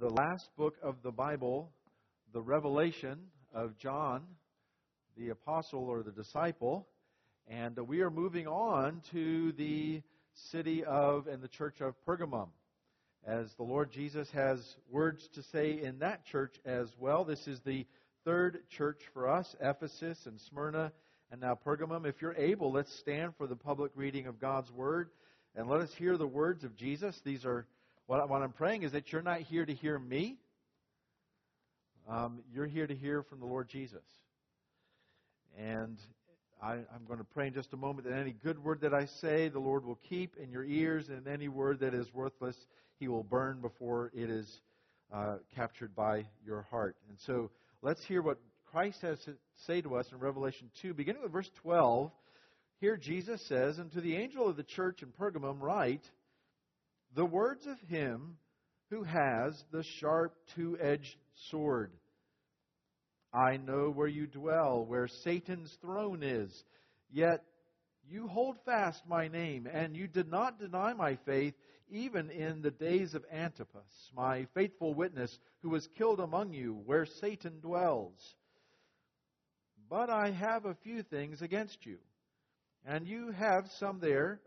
the last book of the Bible, the Revelation of John, the apostle or the disciple. And we are moving on to the city of and the church of Pergamum, as the Lord Jesus has words to say in that church as well. This is the third church for us, Ephesus and Smyrna and now Pergamum. If you're able, let's stand for the public reading of God's Word and let us hear the words of Jesus. These are what I'm praying is that you're not here to hear me. You're here to hear from the Lord Jesus. And I'm going to pray in just a moment that any good word that I say, the Lord will keep in your ears, and any word that is worthless, He will burn before it is captured by your heart. And so let's hear what Christ has to say to us in Revelation 2, beginning with verse 12. Here Jesus says, "And to the angel of the church in Pergamum write, the words of Him who has the sharp two-edged sword. I know where you dwell, where Satan's throne is. Yet you hold fast my name, and you did not deny my faith, even in the days of Antipas, my faithful witness, who was killed among you, where Satan dwells. But I have a few things against you. And you have some there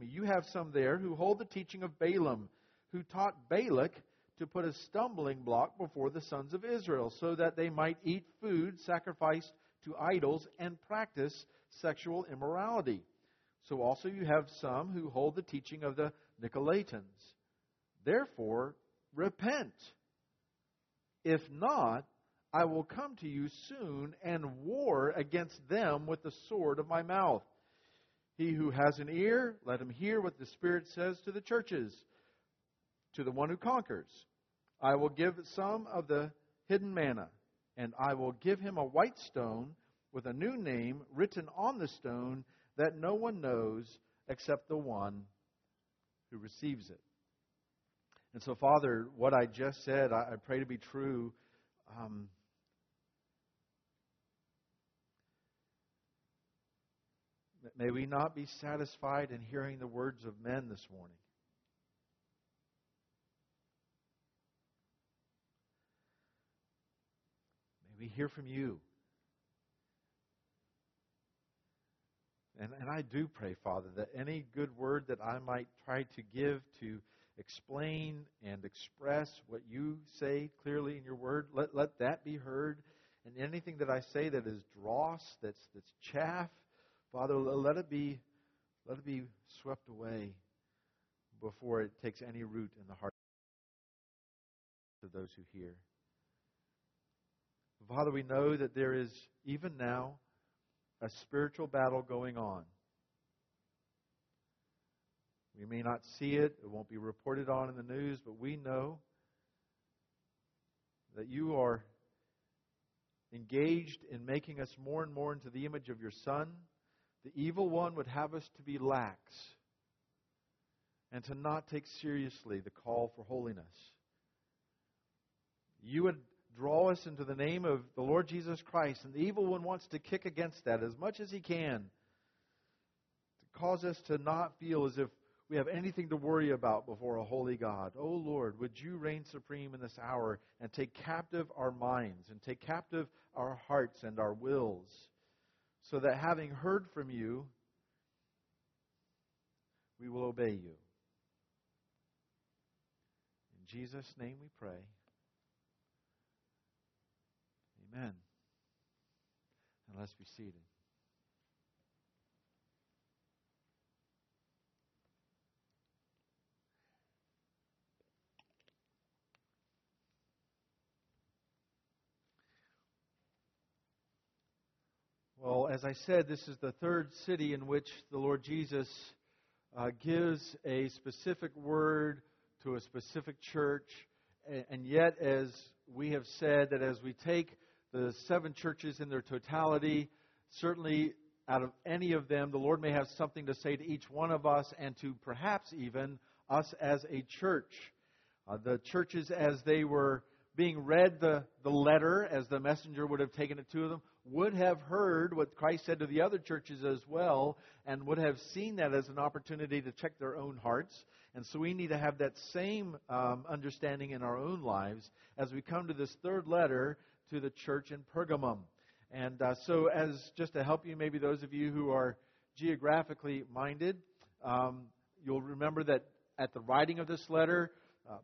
who hold the teaching of Balaam, who taught Balak to put a stumbling block before the sons of Israel, so that they might eat food sacrificed to idols and practice sexual immorality. So also you have some who hold the teaching of the Nicolaitans. Therefore, repent. If not, I will come to you soon and war against them with the sword of my mouth. He who has an ear, let him hear what the Spirit says to the churches. To the one who conquers, I will give some of the hidden manna, and I will give him a white stone with a new name written on the stone that no one knows except the one who receives it." And so, Father, what I just said, I pray to be true. May we not be satisfied in hearing the words of men this morning. May we hear from you. And I do pray, Father, that any good word that I might try to give to explain and express what you say clearly in your word, let that be heard. And anything that I say that is dross, that's chaff, Father, let it be swept away before it takes any root in the heart of those who hear. Father, we know that there is, even now, a spiritual battle going on. We may not see it, it won't be reported on in the news, but we know that you are engaged in making us more and more into the image of your Son. The evil one would have us to be lax and to not take seriously the call for holiness. You would draw us into the name of the Lord Jesus Christ, and the evil one wants to kick against that as much as he can, to cause us to not feel as if we have anything to worry about before a holy God. Oh Lord, would you reign supreme in this hour and take captive our minds and take captive our hearts and our wills, so that having heard from you, we will obey you. In Jesus' name we pray. Amen. And let's be seated. Well, as I said, this is the third city in which the Lord Jesus gives a specific word to a specific church. And yet, as we have said, that as we take the 7 churches in their totality, certainly out of any of them, the Lord may have something to say to each one of us and to perhaps even us as a church. The churches as they were being read the letter as the messenger would have taken it to them, would have heard what Christ said to the other churches as well, and would have seen that as an opportunity to check their own hearts. And so we need to have that same understanding in our own lives as we come to this third letter to the church in Pergamum. And so as just to help you, maybe those of you who are geographically minded, you'll remember that at the writing of this letter,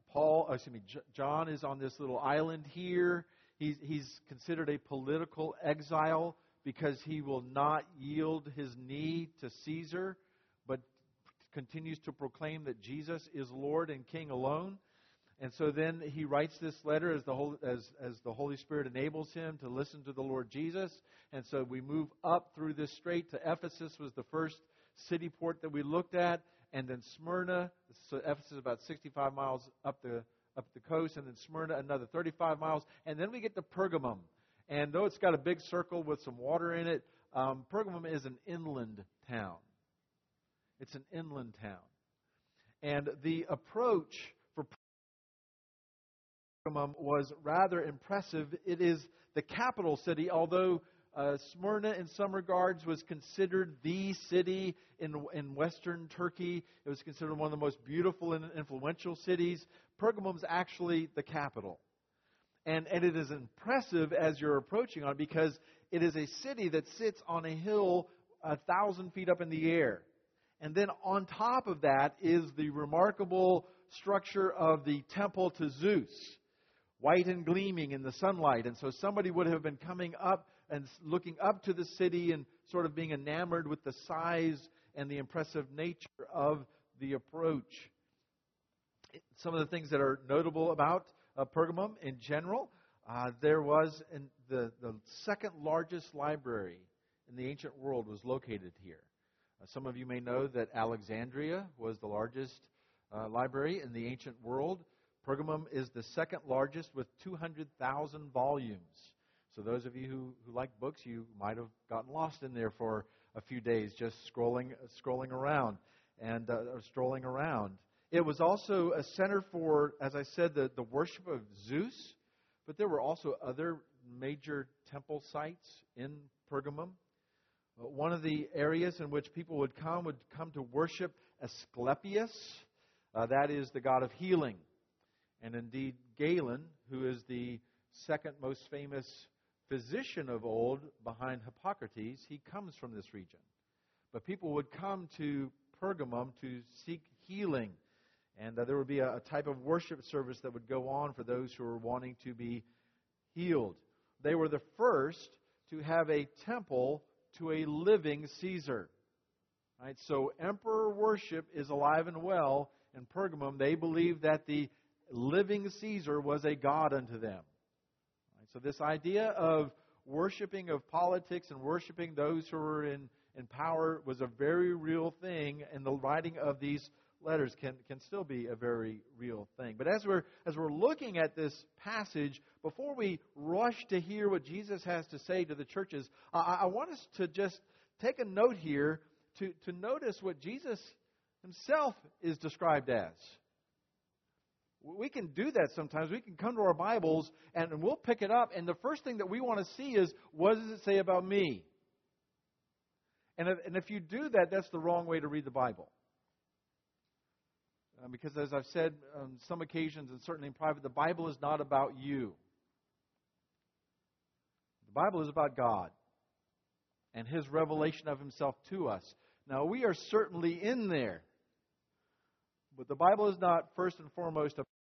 John is on this little island here. He's considered a political exile because he will not yield his knee to Caesar, but continues to proclaim that Jesus is Lord and King alone. And so then he writes this letter as the Holy Spirit enables him to listen to the Lord Jesus. And so we move up through this strait to Ephesus was the first city port that we looked at, and then Smyrna. So Ephesus is about 65 miles up the coast, and then Smyrna another 35 miles, and then we get to Pergamum. And though it's got a big circle with some water in it, Pergamum is an inland town. It's an inland town. And the approach for Pergamum was rather impressive. It is the capital city, although Smyrna in some regards was considered the city in western Turkey. It was considered one of the most beautiful and influential cities. Pergamum is actually the capital. And it is impressive as you're approaching on it because it is a city that sits on a hill 1,000 feet up in the air. And then on top of that is the remarkable structure of the temple to Zeus, white and gleaming in the sunlight. And so somebody would have been coming up and looking up to the city and sort of being enamored with the size and the impressive nature of the approach. Some of the things that are notable about Pergamum in general, there was the second largest library in the ancient world was located here. Some of you may know that Alexandria was the largest library in the ancient world. Pergamum is the second largest with 200,000 volumes. So those of you who like books, you might have gotten lost in there for a few days just scrolling around and strolling around. It was also a center for, as I said, the worship of Zeus, but there were also other major temple sites in Pergamum. One of the areas in which people would come to worship Asclepius. That is the god of healing. And indeed, Galen, who is the second most famous physician of old behind Hippocrates, he comes from this region. But people would come to Pergamum to seek healing. And there would be a type of worship service that would go on for those who were wanting to be healed. They were the first to have a temple to a living Caesar. Right? So emperor worship is alive and well in Pergamum. They believed that the living Caesar was a god unto them. Right? So this idea of worshiping of politics and worshiping those who were in power was a very real thing, and the writing of these letters can still be a very real thing. But as we're looking at this passage, before we rush to hear what Jesus has to say to the churches, I want us to just take a note here to notice what Jesus himself is described as. We can do that sometimes. We can come to our Bibles and we'll pick it up, and the first thing that we want to see is, what does it say about me? And if you do that, that's the wrong way to read the Bible. Because as I've said on some occasions, and certainly in private, the Bible is not about you. The Bible is about God and His revelation of Himself to us. Now, we are certainly in there. But the Bible is not first and foremost about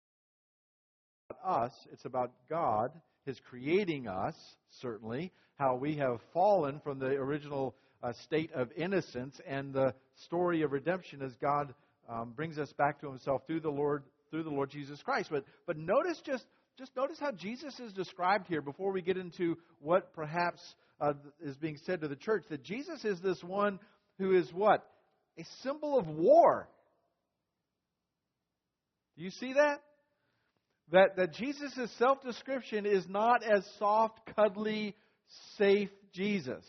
us. It's about God, His creating us, certainly, how we have fallen from the original state of innocence, and the story of redemption as God brings us back to Himself through the Lord Jesus Christ. But notice just notice how Jesus is described here before we get into what perhaps is being said to the church. That Jesus is this one who is what? A symbol of war. Do you see that? That Jesus' self-description is not as soft, cuddly, safe Jesus.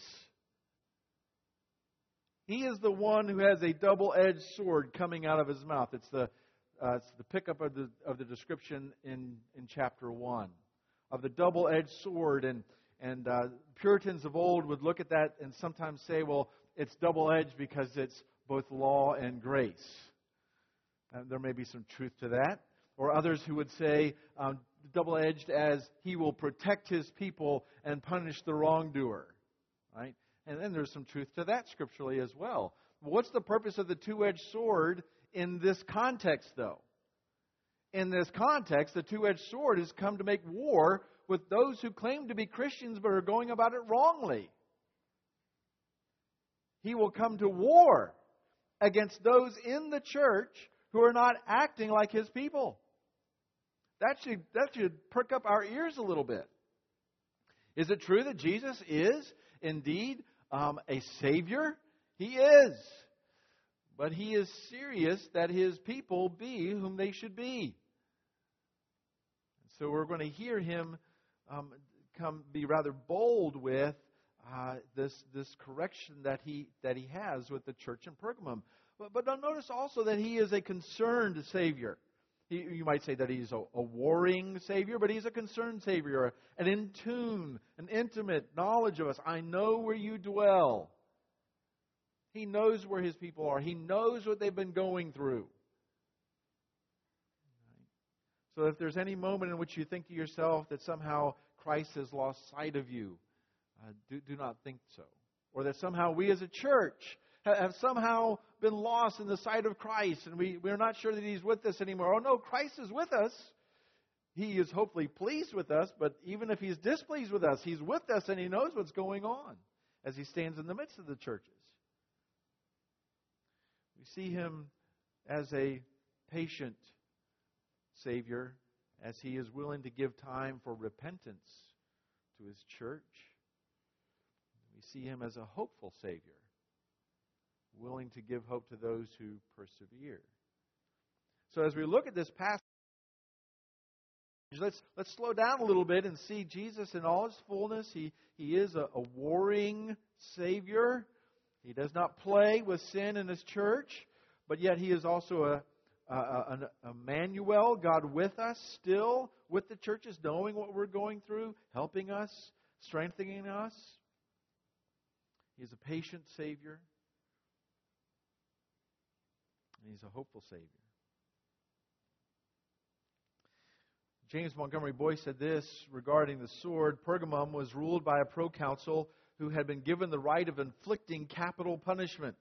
He is the one who has a double-edged sword coming out of His mouth. It's the it's the pickup of the description in chapter 1 of the double-edged sword. And Puritans of old would look at that and sometimes say, well, it's double-edged because it's both law and grace. There may be some truth to that. Or others who would say double-edged as he will protect his people and punish the wrongdoer. Right? And then there's some truth to that scripturally as well. What's the purpose of the two-edged sword in this context, though? In this context, the two-edged sword has come to make war with those who claim to be Christians but are going about it wrongly. He will come to war against those in the church who are not acting like His people. That should perk up our ears a little bit. Is it true that Jesus is indeed a Savior? He is. But He is serious that His people be whom they should be. So we're going to hear Him be rather bold with this correction that he has with the church in Pergamum. But notice also that He is a concerned Savior. You might say that He's a warring Savior, but He's a concerned Savior, an in tune, an intimate knowledge of us. I know where you dwell. He knows where His people are. He knows what they've been going through. So if there's any moment in which you think to yourself that somehow Christ has lost sight of you, do not think so. Or that somehow we as a church have somehow been lost in the sight of Christ and we're not sure that He's with us anymore. Oh no, Christ is with us. He is hopefully pleased with us, but even if He's displeased with us, He's with us and He knows what's going on as He stands in the midst of the churches. We see Him as a patient Savior, as He is willing to give time for repentance to His church. We see Him as a hopeful Savior, willing to give hope to those who persevere. So as we look at this passage, let's slow down a little bit and see Jesus in all His fullness. He is a warring Savior. He does not play with sin in His church, but yet He is also a Emmanuel, God with us still, with the churches, knowing what we're going through, helping us, strengthening us. He's a patient Savior. And He's a hopeful Savior. James Montgomery Boyce said this regarding the sword. Pergamum was ruled by a proconsul who had been given the right of inflicting capital punishment.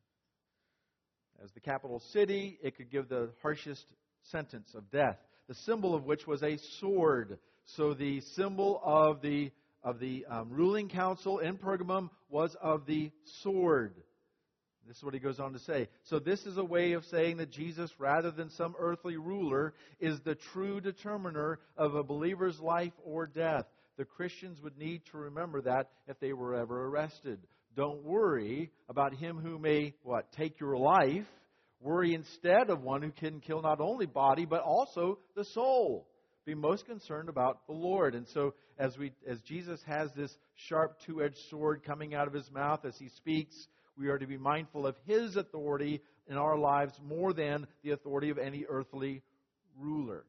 As the capital city, it could give the harshest sentence of death, the symbol of which was a sword. So the symbol of the ruling council in Pergamum was of the sword. This is what he goes on to say. So this is a way of saying that Jesus, rather than some earthly ruler, is the true determiner of a believer's life or death. The Christians would need to remember that if they were ever arrested. Don't worry about him who may, take your life. Worry instead of one who can kill not only body, but also the soul. Be most concerned about the Lord. And so as Jesus has this sharp two-edged sword coming out of His mouth as He speaks, we are to be mindful of His authority in our lives more than the authority of any earthly ruler.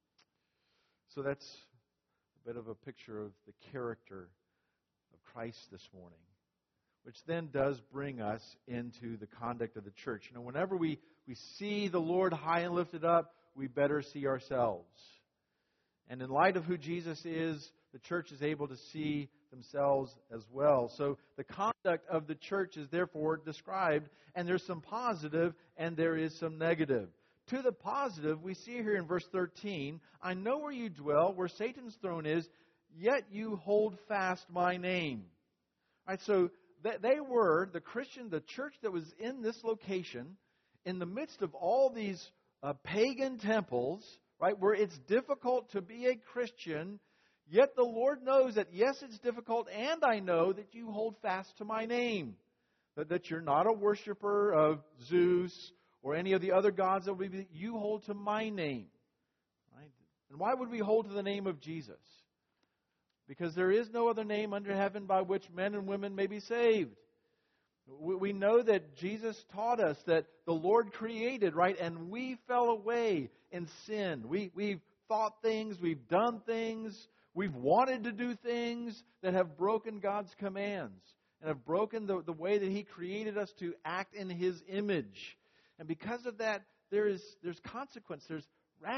So that's a bit of a picture of the character of Christ this morning, which then does bring us into the conduct of the church. Whenever we see the Lord high and lifted up, we better see ourselves. And in light of who Jesus is, the church is able to see themselves as well. So the conduct of the church is therefore described, and there's some positive and there is some negative. To the positive, we see here in verse 13, I know where you dwell, where Satan's throne is, yet you hold fast my name. All right, so they were, the church that was in this location, in the midst of all these pagan temples, right, where it's difficult to be a Christian, yet the Lord knows that, yes, it's difficult, and I know that you hold fast to my name. That you're not a worshiper of Zeus or any of the other gods that you hold to my name. Right? And why would we hold to the name of Jesus? Because there is no other name under heaven by which men and women may be saved. We know that Jesus taught us that the Lord created, right? And we fell away in sin. We've thought things, we've done things, we've wanted to do things that have broken God's commands and have broken the way that He created us to act in His image. And because of that, there's consequence, there's wrath,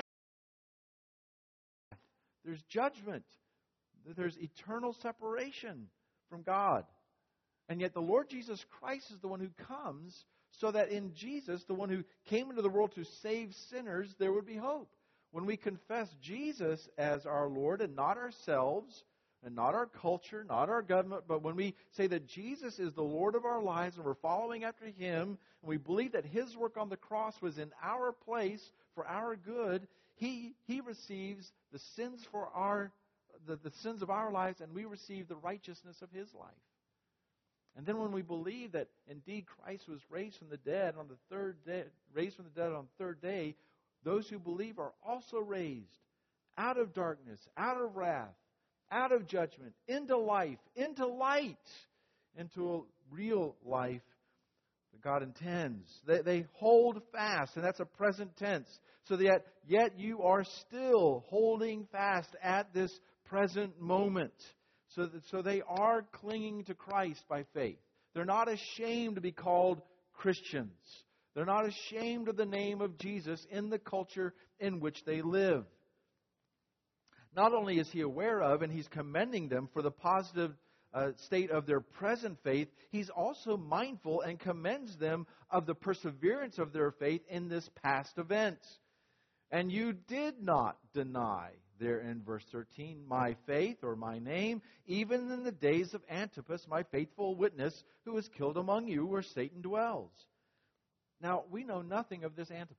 there's judgment, there's eternal separation from God. And yet the Lord Jesus Christ is the one who comes so that in Jesus, the one who came into the world to save sinners, there would be hope. When we confess Jesus as our Lord and not ourselves, and not our culture, not our government, but when we say that Jesus is the Lord of our lives and we're following after Him, and we believe that His work on the cross was in our place for our good, He receives the sins for the sins of our lives, and we receive the righteousness of His life. And then when we believe that indeed Christ was raised from the dead on the third day, those who believe are also raised out of darkness, out of wrath, out of judgment, into life, into light, into a real life that God intends. They hold fast, and that's a present tense. So that yet you are still holding fast at this present moment. So they are clinging to Christ by faith. They're not ashamed to be called Christians. They're not ashamed of the name of Jesus in the culture in which they live. Not only is He aware of and He's commending them for the positive state of their present faith, He's also mindful and commends them of the perseverance of their faith in this past event. And you did not deny, there in verse 13, my faith or my name, even in the days of Antipas, my faithful witness, who was killed among you where Satan dwells. Now, we know nothing of this Antipas.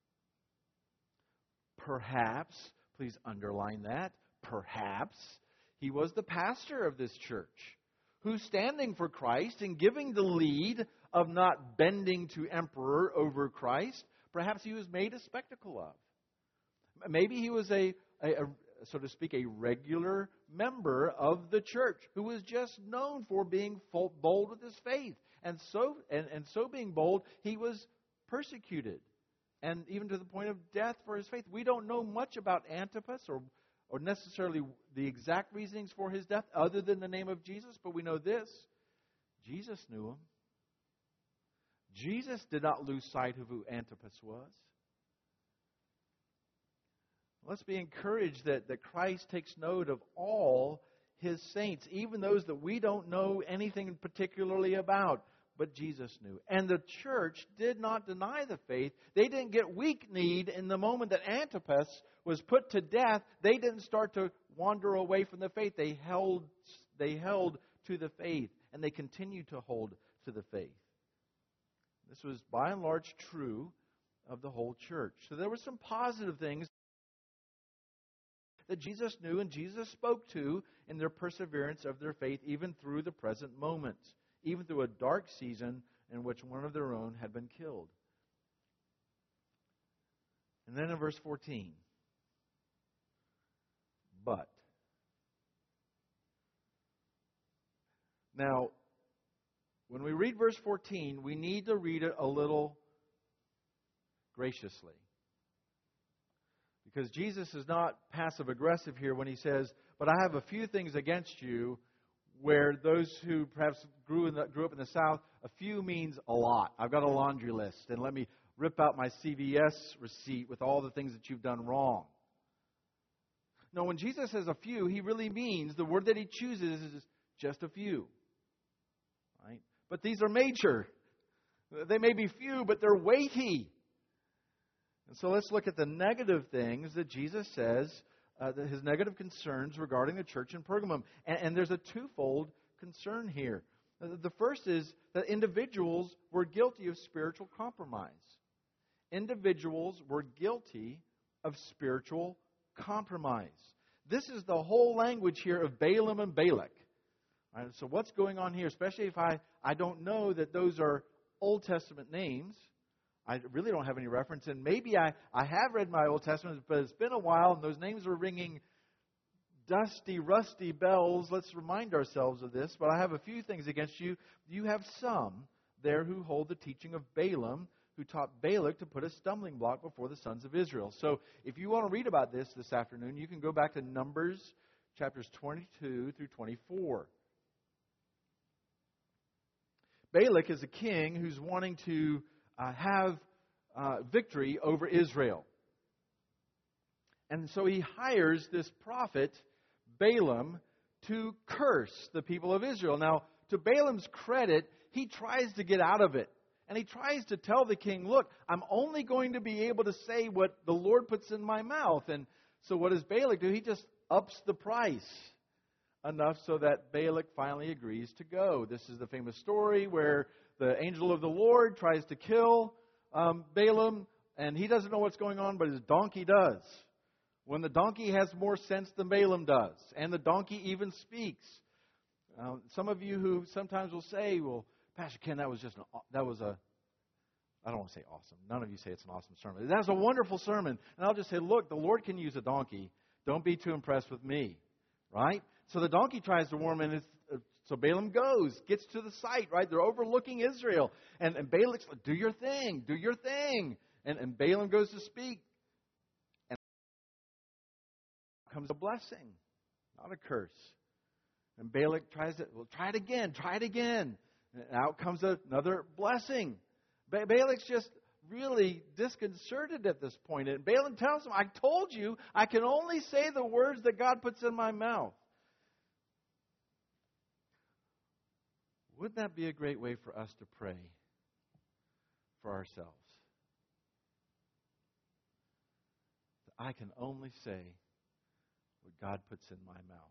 Perhaps, please underline that, perhaps he was the pastor of this church who's standing for Christ and giving the lead of not bending to emperor over Christ. Perhaps he was made a spectacle of. Maybe he was so to speak, a regular member of the church who was just known for being bold with his faith. And so being bold, he was persecuted, and even to the point of death for his faith. We don't know much about Antipas or necessarily the exact reasonings for his death other than the name of Jesus, but we know this: Jesus knew him. Jesus did not lose sight of who Antipas was. Let's be encouraged that Christ takes note of all His saints, even those that we don't know anything particularly about, but Jesus knew. And the church did not deny the faith. They didn't get weak-kneed in the moment that Antipas was put to death. They didn't start to wander away from the faith. They held to the faith, and they continued to hold to the faith. This was by and large true of the whole church. So there were some positive things that Jesus knew and Jesus spoke to in their perseverance of their faith, even through the present moment, even through a dark season in which one of their own had been killed. And then in verse 14, but. Now, when we read verse 14, we need to read it a little graciously. Because Jesus is not passive-aggressive here when He says, but I have a few things against you, where those who perhaps grew up in the South, a few means a lot. I've got a laundry list, and let me rip out my CVS receipt with all the things that you've done wrong. No, when Jesus says a few, He really means the word that He chooses is just a few. Right? But these are major. They may be few, but they're weighty. And so let's look at the negative things that Jesus says, His negative concerns regarding the church in Pergamum. And there's a twofold concern here. The first is that individuals were guilty of spiritual compromise. Individuals were guilty of spiritual compromise. This is the whole language here of Balaam and Balak. Right, so what's going on here, especially if I don't know that those are Old Testament names. I really don't have any reference, and maybe I have read my Old Testament, but it's been a while, and those names are ringing dusty, rusty bells. Let's remind ourselves of this. But I have a few things against you. You have some there who hold the teaching of Balaam, who taught Balak to put a stumbling block before the sons of Israel. So if you want to read about this afternoon, you can go back to Numbers chapters 22 through 24. Balak is a king who's wanting to have victory over Israel. And so he hires this prophet, Balaam, to curse the people of Israel. Now, to Balaam's credit, he tries to get out of it. And he tries to tell the king, look, I'm only going to be able to say what the Lord puts in my mouth. And so what does Balak do? He just ups the price enough so that Balak finally agrees to go. This is the famous story where the angel of the Lord tries to kill Balaam, and he doesn't know what's going on, but his donkey does. When the donkey has more sense than Balaam does, and the donkey even speaks. Some of you who sometimes will say, well, Pastor Ken, I don't want to say awesome. None of you say it's an awesome sermon. That's a wonderful sermon. And I'll just say, look, the Lord can use a donkey. Don't be too impressed with me. Right? So the donkey tries to warn him, and so Balaam goes, gets to the site, right? They're overlooking Israel. And Balak's like, do your thing, do your thing. And Balaam goes to speak. And comes a blessing, not a curse. And Balak tries to, well, try it again. And out comes another blessing. Balak's just really disconcerted at this point. And Balaam tells him, I told you, I can only say the words that God puts in my mouth. Wouldn't that be a great way for us to pray for ourselves? I can only say what God puts in my mouth.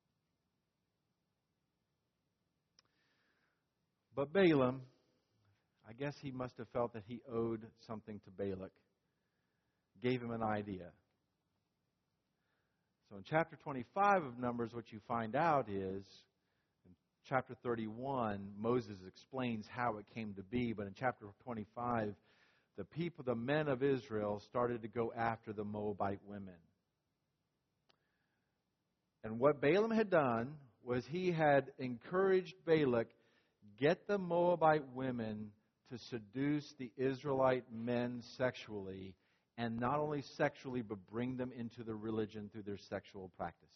But Balaam, I guess he must have felt that he owed something to Balak, gave him an idea. So in chapter 25 of Numbers, what you find out is, in chapter 31, Moses explains how it came to be, but in chapter 25, the men of Israel, started to go after the Moabite women. And what Balaam had done was he had encouraged Balak, get the Moabite women to seduce the Israelite men sexually, and not only sexually, but bring them into the religion through their sexual practices.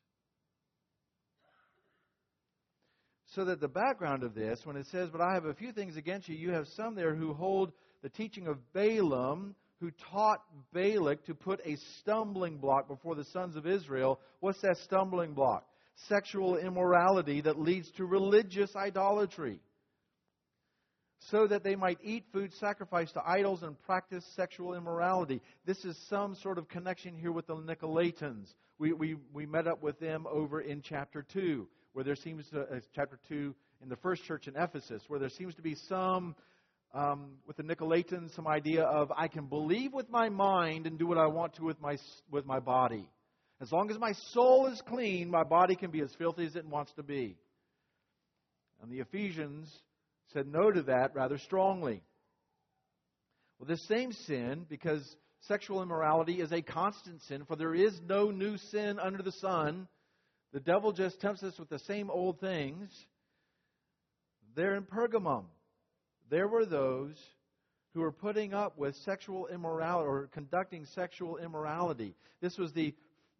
So that the background of this, when it says, but I have a few things against you, you have some there who hold the teaching of Balaam, who taught Balak to put a stumbling block before the sons of Israel. What's that stumbling block? Sexual immorality that leads to religious idolatry, so that they might eat food sacrificed to idols and practice sexual immorality. This is some sort of connection here with the Nicolaitans. We met up with them over in chapter 2, where there seems to, chapter 2 in the first church in Ephesus, where there seems to be some, with the Nicolaitans, some idea of, I can believe with my mind and do what I want to with my body. As long as my soul is clean, my body can be as filthy as it wants to be. And the Ephesians said no to that rather strongly. Well, this same sin, because sexual immorality is a constant sin, for there is no new sin under the sun. The devil just tempts us with the same old things. There in Pergamum, there were those who were putting up with sexual immorality or conducting sexual immorality. This is the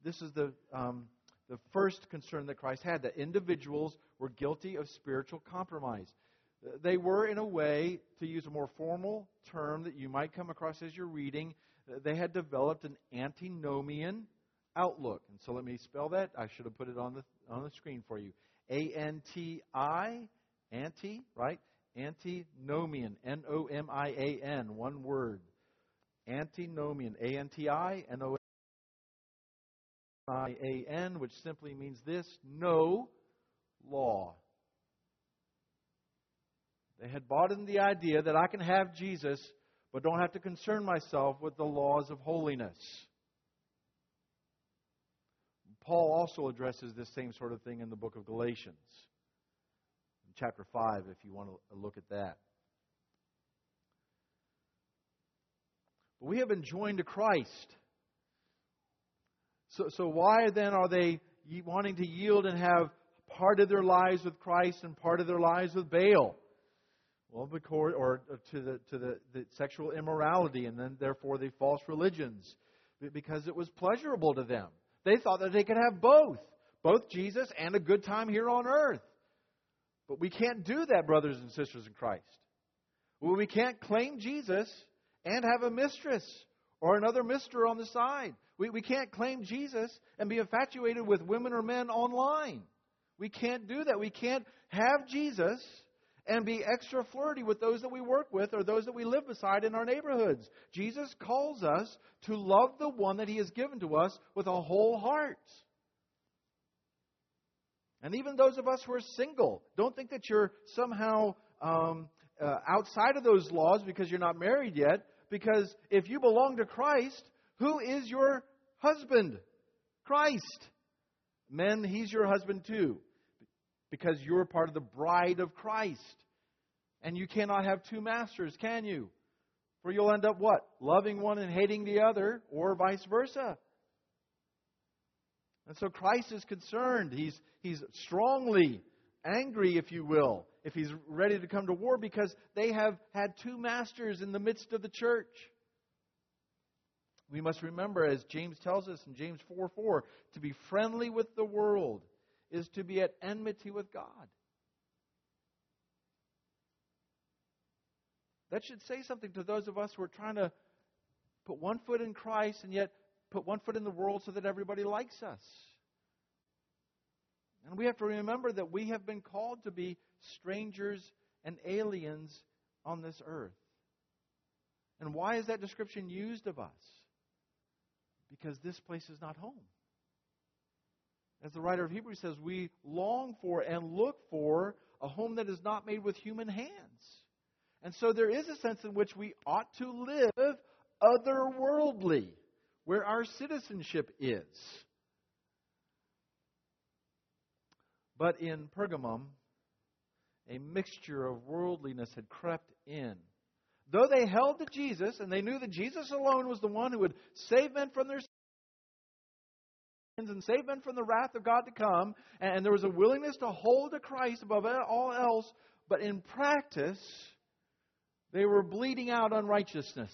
first concern that Christ had, that individuals were guilty of spiritual compromise. They were, in a way, to use a more formal term that you might come across as you're reading, they had developed an antinomian outlook. And so let me spell that. I should have put it on the screen for you. A-N-T-I, anti, right? Antinomian, N-O-M-I-A-N, one word. Antinomian, A-N-T-I-N-O-M-I-A-N, which simply means this: no law. They had bought in the idea that I can have Jesus, but don't have to concern myself with the laws of holiness. Paul also addresses this same sort of thing in the book of Galatians, in chapter 5, if you want to look at that. But we have been joined to Christ. So why then are they wanting to yield and have part of their lives with Christ and part of their lives with Baal? Well, because, or to the sexual immorality, and then therefore the false religions, because it was pleasurable to them. They thought that they could have both Jesus and a good time here on earth. But we can't do that, brothers and sisters in Christ. Well, we can't claim Jesus and have a mistress or another mister on the side. We can't claim Jesus and be infatuated with women or men online. We can't do that. We can't have Jesus and be extra flirty with those that we work with or those that we live beside in our neighborhoods. Jesus calls us to love the one that He has given to us with a whole heart. And even those of us who are single, don't think that you're somehow outside of those laws because you're not married yet. Because if you belong to Christ, who is your husband? Christ. Men, He's your husband too. Because you're part of the bride of Christ. And you cannot have two masters, can you? For you'll end up what? Loving one and hating the other, or vice versa. And so Christ is concerned. He's strongly angry, if you will, if He's ready to come to war, because they have had two masters in the midst of the church. We must remember, as James tells us in James 4:4, to be friendly with the world is to be at enmity with God. That should say something to those of us who are trying to put one foot in Christ and yet put one foot in the world so that everybody likes us. And we have to remember that we have been called to be strangers and aliens on this earth. And why is that description used of us? Because this place is not home. As the writer of Hebrews says, we long for and look for a home that is not made with human hands. And so there is a sense in which we ought to live otherworldly, where our citizenship is. But in Pergamum, a mixture of worldliness had crept in. Though they held to Jesus, and they knew that Jesus alone was the one who would save men from their sins and save men from the wrath of God to come, and there was a willingness to hold to Christ above all else, but in practice, they were bleeding out unrighteousness.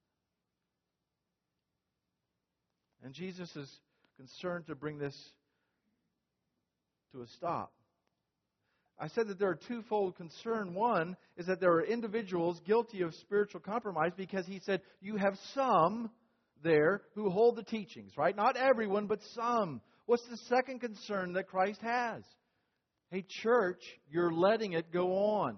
And Jesus is concerned to bring this to a stop. I said that there are twofold concern. One is that there are individuals guilty of spiritual compromise because He said, you have some there who hold the teachings, right? Not everyone, but some. What's the second concern that Christ has? Hey, church, you're letting it go on.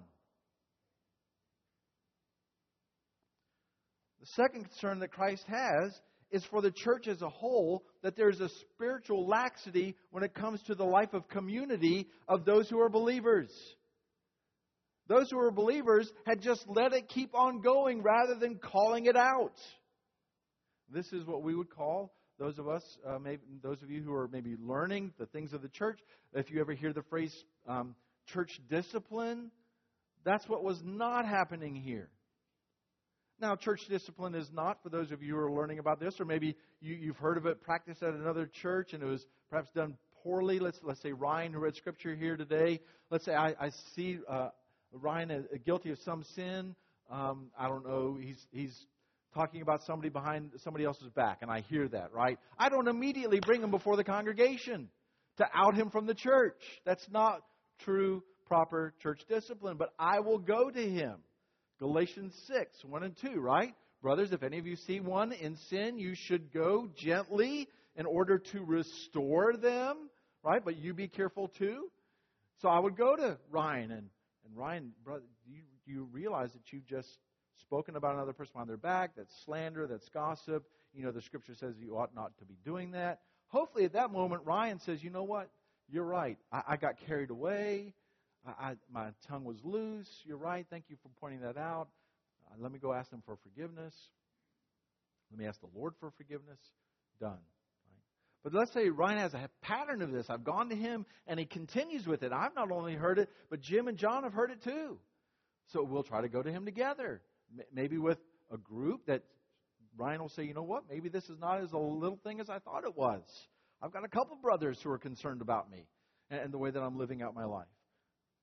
The second concern that Christ has is for the church as a whole, that there's a spiritual laxity when it comes to the life of community of those who are believers. Those who are believers had just let it keep on going rather than calling it out. This is what we would call, those of us, those of you who are maybe learning the things of the church, if you ever hear the phrase church discipline, that's what was not happening here. Now, church discipline is not, for those of you who are learning about this, or maybe you've heard of it practiced at another church and it was perhaps done poorly. Let's say Ryan, who read Scripture here today. Let's say I see Ryan as guilty of some sin. I don't know, he's talking about somebody behind somebody else's back, and I hear that, right? I don't immediately bring him before the congregation to out him from the church. That's not true, proper church discipline. But I will go to him. Galatians 6, 1 and 2, right? Brothers, if any of you see one in sin, you should go gently in order to restore them, right? But you be careful too. So I would go to Ryan, and Ryan, brother, do you realize that you've just spoken about another person behind their back? That's slander, that's gossip. You know, the Scripture says you ought not to be doing that. Hopefully at that moment, Ryan says, you know what? You're right. I got carried away. My tongue was loose. You're right. Thank you for pointing that out. Let me go ask them for forgiveness. Let me ask the Lord for forgiveness. Done. Right? But let's say Ryan has a pattern of this. I've gone to him, and he continues with it. I've not only heard it, but Jim and John have heard it too. So we'll try to go to him together. Maybe with a group that Ryan will say, you know what? Maybe this is not as a little thing as I thought it was. I've got a couple brothers who are concerned about me and the way that I'm living out my life.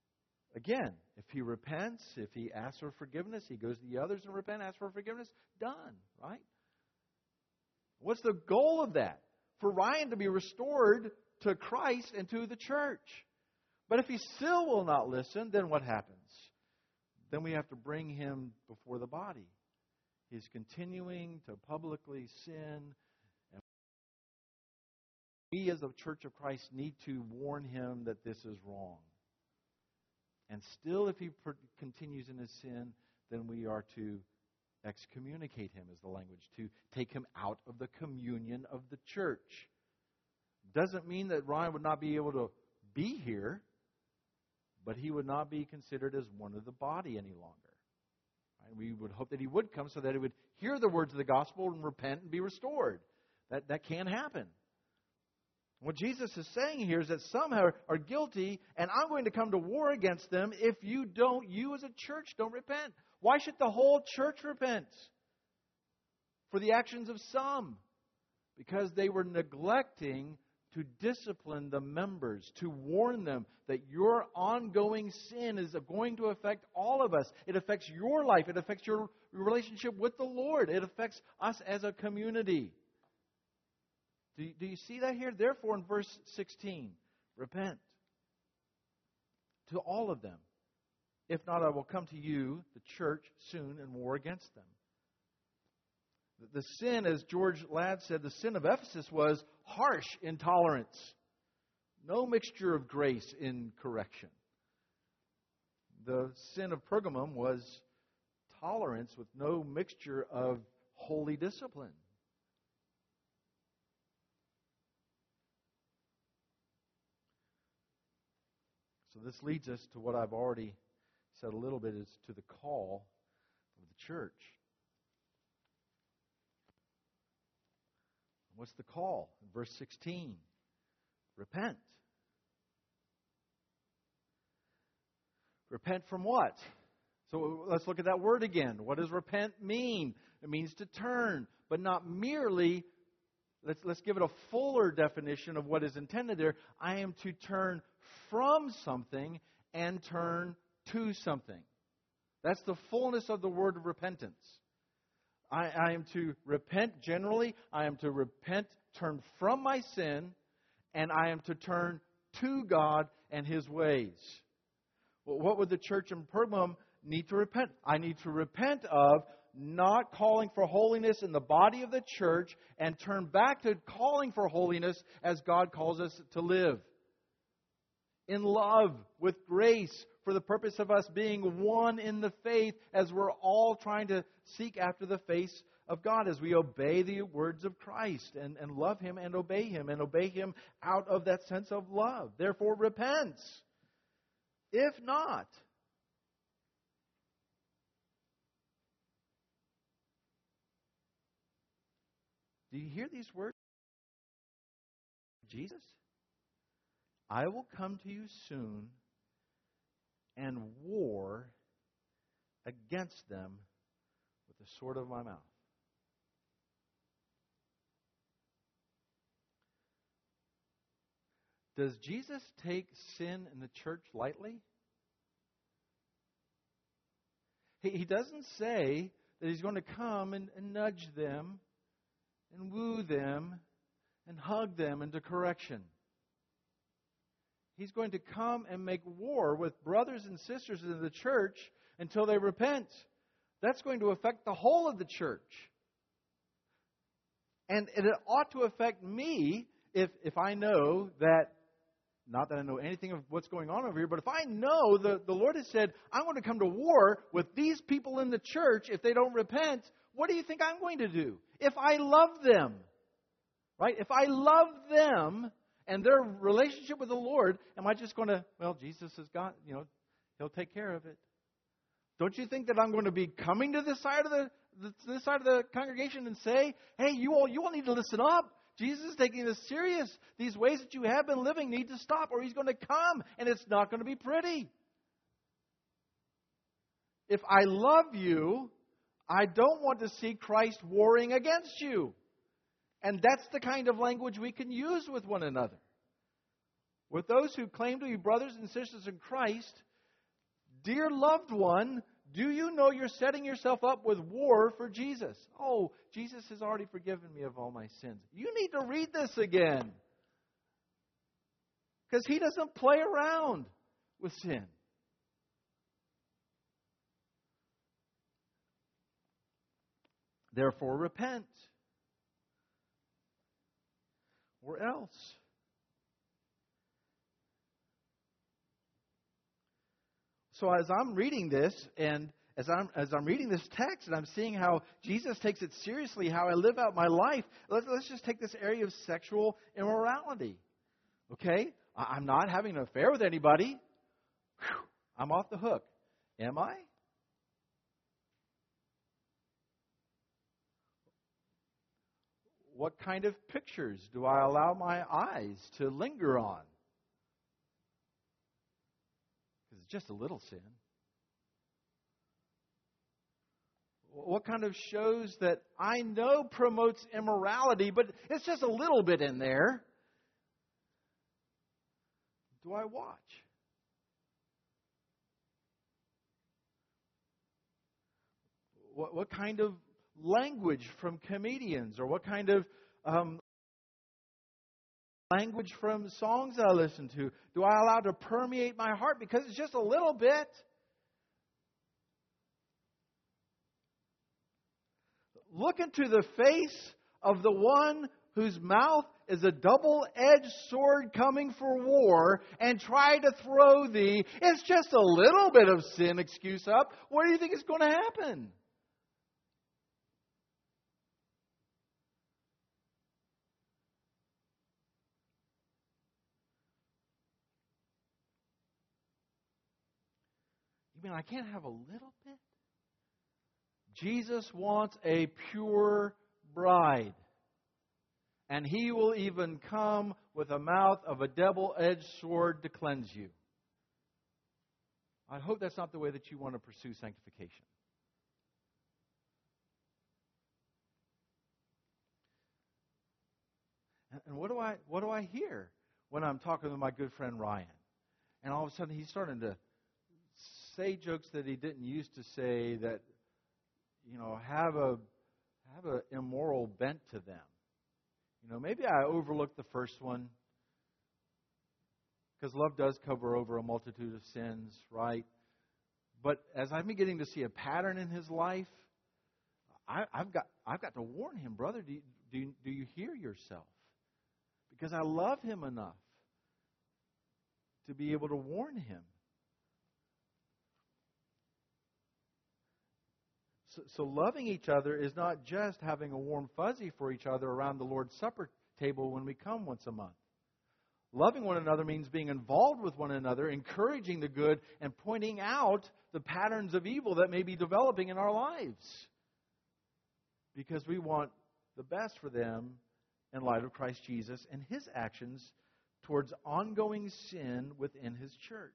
Again, if he repents, if he asks for forgiveness, he goes to the others and repent, asks for forgiveness, done, right? What's the goal of that? For Ryan to be restored to Christ and to the church. But if he still will not listen, then what happens? Then we have to bring him before the body. He's continuing to publicly sin. And we as the Church of Christ need to warn him that this is wrong. And still, if he continues in his sin, then we are to excommunicate him, is the language, to take him out of the communion of the church. Doesn't mean that Ryan would not be able to be here, but he would not be considered as one of the body any longer. Right? We would hope that he would come so that he would hear the words of the gospel and repent and be restored. That can happen. What Jesus is saying here is that some are guilty, and I'm going to come to war against them if you as a church don't repent. Why should the whole church repent for the actions of some? Because they were neglecting to discipline the members, to warn them that your ongoing sin is going to affect all of us. It affects your life. It affects your relationship with the Lord. It affects us as a community. Do you see that here? Therefore, in verse 16, repent to all of them. If not, I will come to you, the church, soon and war against them. The sin, as George Ladd said, the sin of Ephesus was harsh intolerance. No mixture of grace in correction. The sin of Pergamum was tolerance with no mixture of holy discipline. So this leads us to what I've already said a little bit, is to the call of the church. What's the call? In verse 16, repent. Repent from what? So let's look at that word again. What does repent mean? It means to turn, but not merely, let's give it a fuller definition of what is intended there. I am to turn from something and turn to something. That's the fullness of the word of repentance. I am to repent generally. I am to repent, turn from my sin, and I am to turn to God and His ways. Well, what would the church in Pergamum need to repent? I need to repent of not calling for holiness in the body of the church and turn back to calling for holiness as God calls us to live. In love, with grace, for the purpose of us being one in the faith as we're all trying to seek after the face of God, as we obey the words of Christ and love Him and obey Him out of that sense of love. Therefore, repent. If not, do you hear these words of Jesus? I will come to you soon and war against them with the sword of my mouth. Does Jesus take sin in the church lightly? He doesn't say that He's going to come and nudge them and woo them and hug them into correction. He's going to come and make war with brothers and sisters in the church until they repent. That's going to affect the whole of the church. And it ought to affect me if I know that, not that I know anything of what's going on over here, but if I know the Lord has said, I'm going to come to war with these people in the church if they don't repent, what do you think I'm going to do? If I love them, right? If I love them and their relationship with the Lord, am I just going to, well, Jesus has got, He'll take care of it. Don't you think that I'm going to be coming to this side of the congregation and say, hey, you all need to listen up. Jesus is taking this serious. These ways that you have been living need to stop, or He's going to come, and it's not going to be pretty. If I love you, I don't want to see Christ warring against you. And that's the kind of language we can use with one another. With those who claim to be brothers and sisters in Christ, Dear loved one, do you know you're setting yourself up with war for Jesus? Oh, Jesus has already forgiven me of all my sins. You need to read this again. Because He doesn't play around with sin. Therefore, repent. Or else. So as I'm reading this, and as I'm reading this text, and I'm seeing how Jesus takes it seriously, how I live out my life, let's just take this area of sexual immorality. Okay? I'm not having an affair with anybody. Whew, I'm off the hook. Am I? What kind of pictures do I allow my eyes to linger on? Because it's just a little sin. What kind of shows that I know promotes immorality, but it's just a little bit in there, do I watch? What kind of language from comedians, or what kind of language from songs I listen to do I allow to permeate my heart? Because it's just a little bit. Look into the face of the one whose mouth is a double-edged sword coming for war, and try to throw thee, it's just a little bit of sin excuse up. What do you think is going to happen? You mean I can't have a little bit? Jesus wants a pure bride. And He will even come with a mouth of a double-edged sword to cleanse you. I hope that's not the way that you want to pursue sanctification. And what do I hear when I'm talking to my good friend Ryan? And all of a sudden he's starting to say jokes that he didn't used to say, that, you know, have a immoral bent to them. You know, maybe I overlooked the first one, because love does cover over a multitude of sins, right? But as I'm beginning to see a pattern in his life, I've got to warn him, brother. Do you hear yourself? Because I love him enough to be able to warn him. So loving each other is not just having a warm fuzzy for each other around the Lord's Supper table when we come once a month. Loving one another means being involved with one another, encouraging the good, and pointing out the patterns of evil that may be developing in our lives. Because we want the best for them in light of Christ Jesus and His actions towards ongoing sin within His church.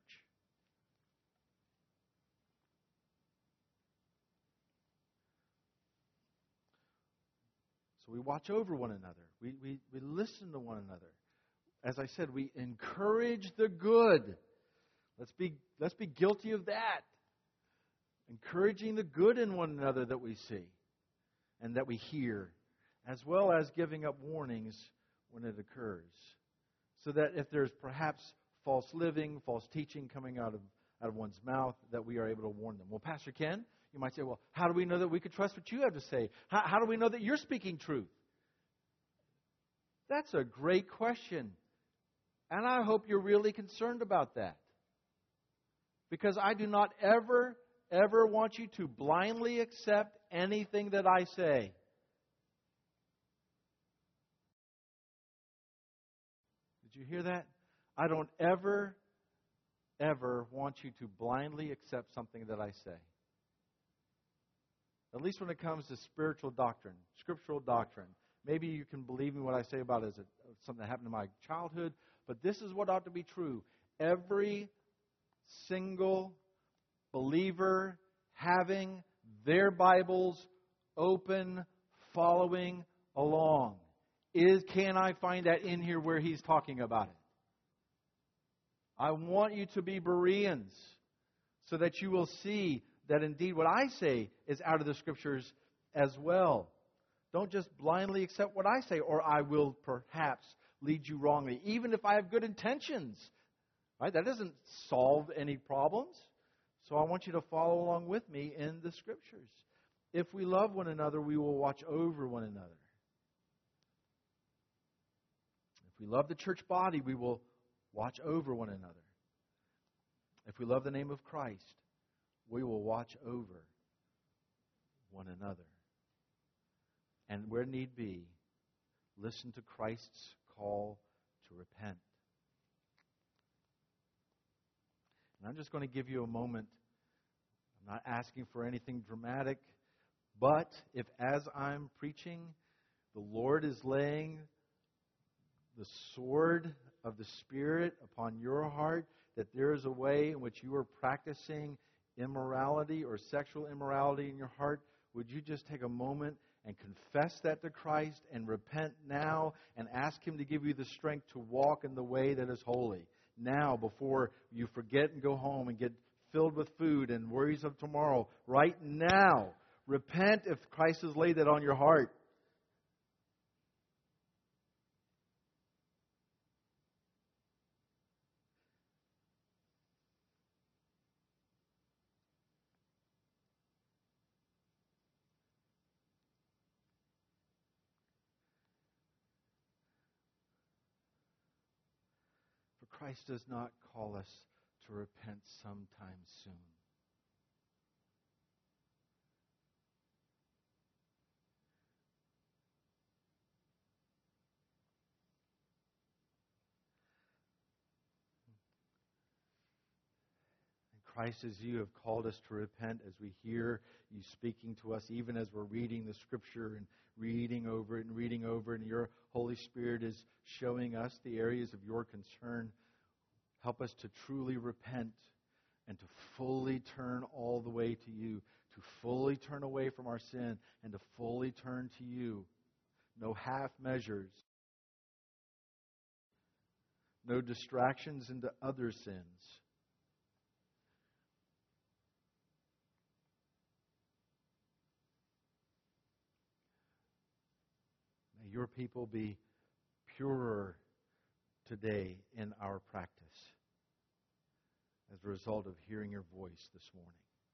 So we watch over one another. We listen to one another. As I said, we encourage the good. Let's be guilty of that. Encouraging the good in one another that we see and that we hear, as well as giving up warnings when it occurs. So that if there's perhaps false living, false teaching coming out of one's mouth, that we are able to warn them. Well, Pastor Ken, you might say, well, how do we know that we can trust what you have to say? How do we know that you're speaking truth? That's a great question. And I hope you're really concerned about that. Because I do not ever want you to blindly accept anything that I say. Did you hear that? I don't ever want you to blindly accept something that I say. At least when it comes to spiritual doctrine, scriptural doctrine. Maybe you can believe me what I say about it as something that happened in my childhood, but this is what ought to be true. Every single believer having their Bibles open, following along. Can I find that in here where he's talking about it? I want you to be Bereans. so that you will see that indeed what I say is out of the Scriptures as well. Don't just blindly accept what I say, or I will perhaps lead you wrongly, even if I have good intentions. Right? That doesn't solve any problems. So I want you to follow along with me in the Scriptures. If we love one another, we will watch over one another. If we love the church body, we will watch over one another. If we love the name of Christ, we will watch over one another. And where need be, listen to Christ's call to repent. And I'm just going to give you a moment. I'm not asking for anything dramatic, but if as I'm preaching, the Lord is laying the sword of the Spirit upon your heart, that there is a way in which you are practicing immorality or sexual immorality in your heart, would you just take a moment and confess that to Christ and repent now and ask Him to give you the strength to walk in the way that is holy? Now, before you forget and go home and get filled with food and worries of tomorrow, right now, repent if Christ has laid that on your heart. For Christ does not call us to repent sometime soon. Christ, as you have called us to repent, as we hear you speaking to us, even as we're reading the Scripture and reading over it and reading over it, and your Holy Spirit is showing us the areas of your concern, help us to truly repent and to fully turn all the way to you, to fully turn away from our sin and to fully turn to you. No half measures, no distractions into other sins. May your people be purer today in our practice as a result of hearing your voice this morning.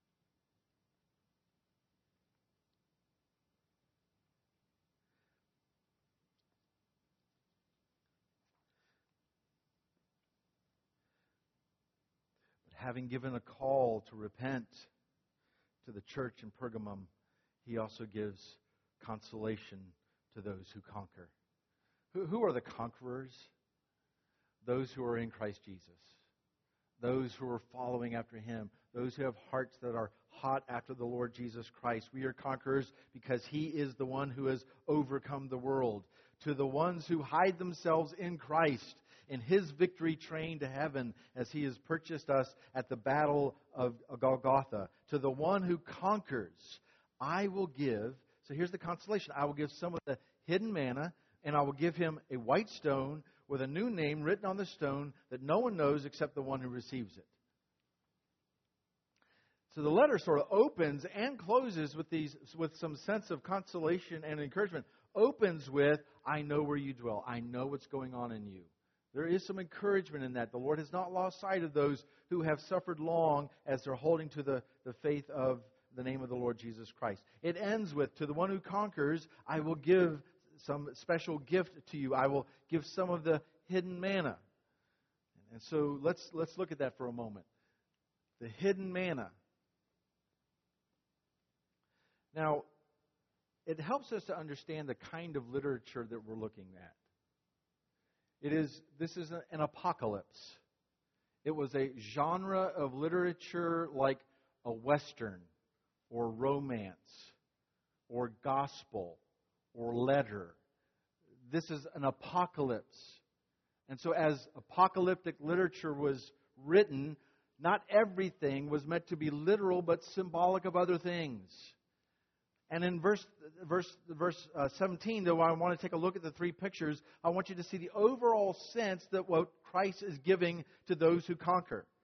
But having given a call to repent to the church in Pergamum, he also gives consolation to those who conquer. Who are the conquerors? Those who are in Christ Jesus. Those who are following after Him. Those who have hearts that are hot after the Lord Jesus Christ. We are conquerors because He is the one who has overcome the world. To the ones who hide themselves in Christ, in His victory train to heaven, as He has purchased us at the battle of Golgotha. To the one who conquers, I will give. So here's the consolation. I will give some of the hidden manna, and I will give him a white stone with a new name written on the stone that no one knows except the one who receives it. So the letter sort of opens and closes with some sense of consolation and encouragement. Opens with, I know where you dwell. I know what's going on in you. There is some encouragement in that. The Lord has not lost sight of those who have suffered long as they're holding to the faith of the name of the Lord Jesus Christ. It ends with, to the one who conquers, I will give some special gift to you. I will give some of the hidden manna. And so let's look at that for a moment. The hidden manna. Now, it helps us to understand the kind of literature that we're looking at. This is an apocalypse. It was a genre of literature like a Western, or romance, or gospel, or letter. This is an apocalypse. And so as apocalyptic literature was written, not everything was meant to be literal, but symbolic of other things. And in verse 17, though I want to take a look at the three pictures, I want you to see the overall sense that what Christ is giving to those who conquer.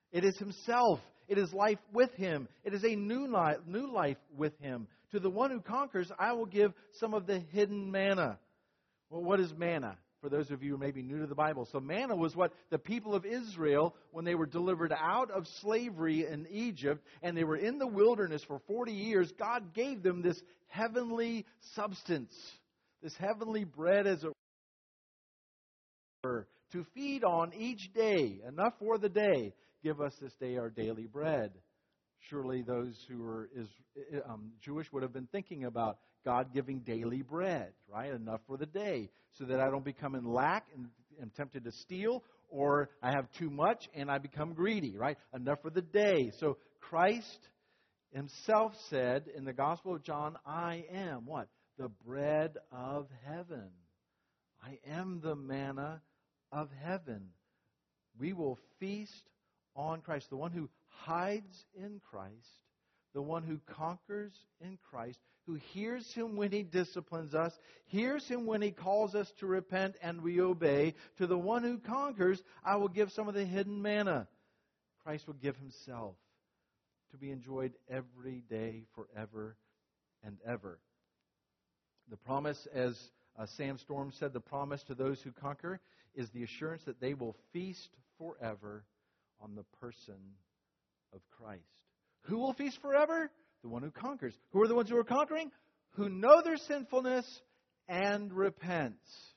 It is Himself. It is life with Him. It is a new life with Him. To the one who conquers, I will give some of the hidden manna. Well, what is manna? For those of you who may be new to the Bible. So manna was what the people of Israel, when they were delivered out of slavery in Egypt, and they were in the wilderness for 40 years, God gave them this heavenly substance, this heavenly bread, as it were, to feed on each day, enough for the day. Give us this day our daily bread. Surely those who were Jewish would have been thinking about God giving daily bread, right? Enough for the day, so that I don't become in lack and am tempted to steal, or I have too much and I become greedy, right? Enough for the day. So Christ Himself said in the Gospel of John, I am what? The bread of heaven. I am the manna of heaven. We will feast on Christ. The one who hides in Christ, the one who conquers in Christ, who hears Him when He disciplines us, hears Him when He calls us to repent and we obey. To the one who conquers, I will give some of the hidden manna. Christ will give Himself to be enjoyed every day forever and ever. The promise, as Sam Storm said, the promise to those who conquer is the assurance that they will feast forever on the person of Christ. Who will feast forever? The one who conquers. Who are the ones who are conquering? Who know their sinfulness and repent.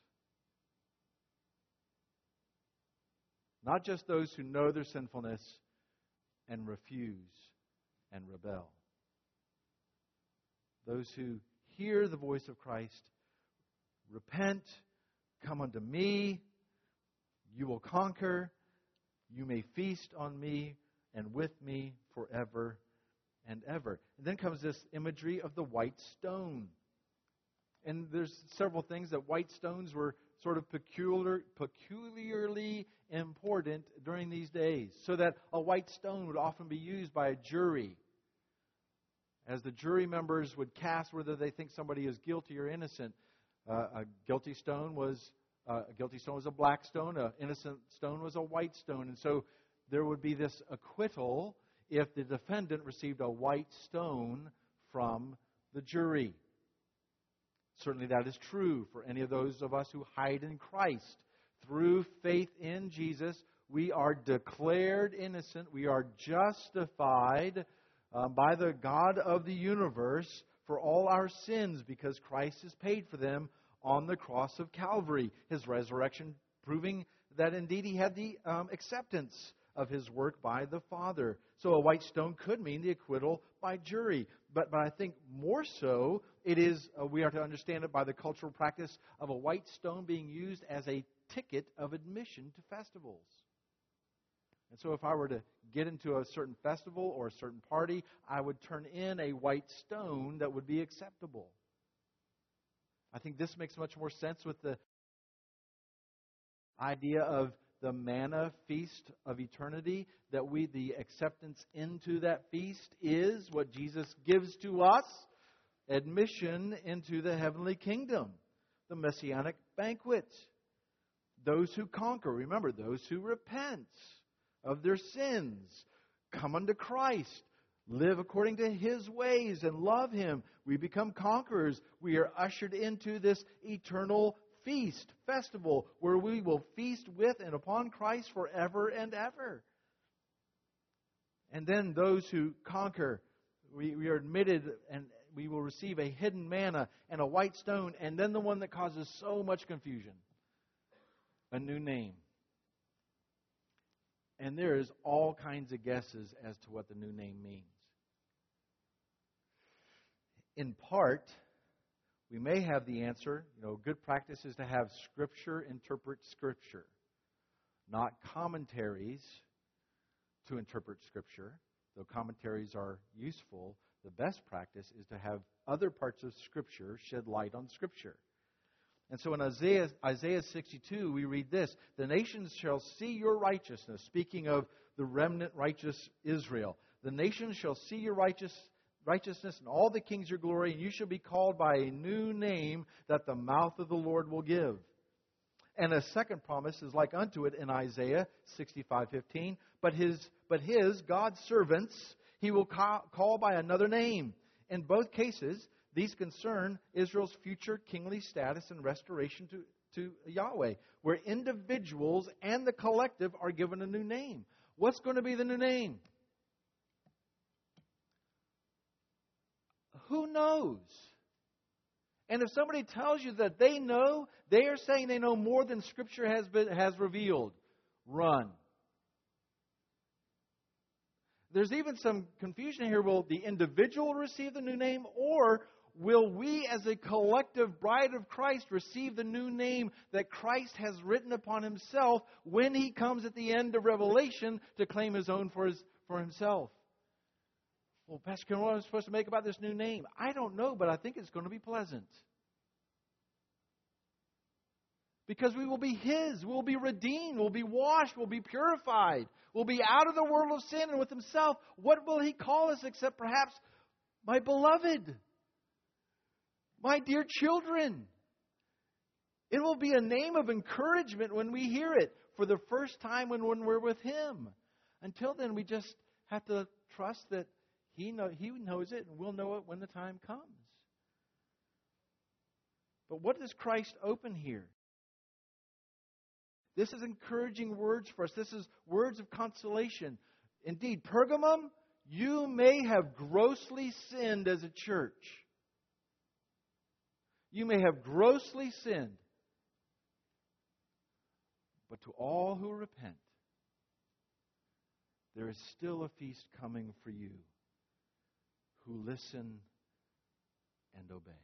Not just those who know their sinfulness and refuse and rebel. Those who hear the voice of Christ, repent, come unto me, you will conquer, you may feast on me and with me forever and ever. And then comes this imagery of the white stone. And there's several things that white stones were sort of peculiarly important during these days. So that a white stone would often be used by a jury. As the jury members would cast whether they think somebody is guilty or innocent. A guilty stone was a black stone. An innocent stone was a white stone. And so there would be this acquittal if the defendant received a white stone from the jury. Certainly that is true for any of those of us who hide in Christ. Through faith in Jesus, we are declared innocent. We are justified by the God of the universe for all our sins because Christ has paid for them on the cross of Calvary. His resurrection proving that indeed He had the acceptance of His work by the Father. So a white stone could mean the acquittal by jury. But I think more so, it is we are to understand it by the cultural practice of a white stone being used as a ticket of admission to festivals. And so if I were to get into a certain festival or a certain party, I would turn in a white stone that would be acceptable. I think this makes much more sense with the idea of the manna feast of eternity, that the acceptance into that feast is what Jesus gives to us, admission into the heavenly kingdom, the messianic banquet. Those who conquer, remember, those who repent of their sins, come unto Christ, live according to His ways and love Him. We become conquerors. We are ushered into this eternal feast, festival, where we will feast with and upon Christ forever and ever. And then those who conquer, we are admitted and we will receive a hidden manna and a white stone, and then the one that causes so much confusion, a new name. And there is all kinds of guesses as to what the new name means. In part, we may have the answer. Good practice is to have Scripture interpret Scripture, not commentaries to interpret Scripture. Though commentaries are useful, the best practice is to have other parts of Scripture shed light on Scripture. And so in Isaiah 62, we read this: "The nations shall see your righteousness," speaking of the remnant righteous Israel. "The nations shall see your righteousness, and all the kings your glory, and you shall be called by a new name that the mouth of the Lord will give. And a second promise is like unto it in Isaiah 65:15. But his, God's servants, he will call by another name. In both cases, these concern Israel's future kingly status and restoration to Yahweh, where individuals and the collective are given a new name. What's going to be the new name? Who knows? And if somebody tells you that they know, they are saying they know more than Scripture has revealed. Run. There's even some confusion here. Will the individual receive the new name, or will we as a collective bride of Christ receive the new name that Christ has written upon Himself when He comes at the end of Revelation to claim His own for Himself? Well, Pastor Ken, what am I supposed to make about this new name? I don't know, but I think it's going to be pleasant. Because we will be His. We'll be redeemed. We'll be washed. We'll be purified. We'll be out of the world of sin and with Himself. What will He call us except perhaps my beloved? My dear children. It will be a name of encouragement when we hear it for the first time when we're with Him. Until then, we just have to trust that He knows it, and we'll know it when the time comes. But what does Christ open here? This is encouraging words for us. This is words of consolation. Indeed, Pergamum, you may have grossly sinned as a church. You may have grossly sinned. But to all who repent, there is still a feast coming for you who listen and obey.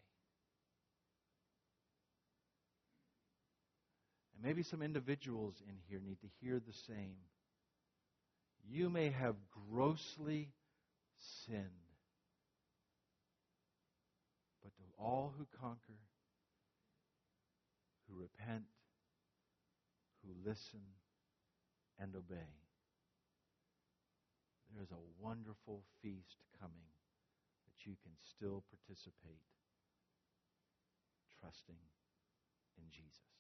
And maybe some individuals in here need to hear the same. You may have grossly sinned, but to all who conquer, who repent, who listen and obey, there is a wonderful feast coming that you can still participate, trusting in Jesus.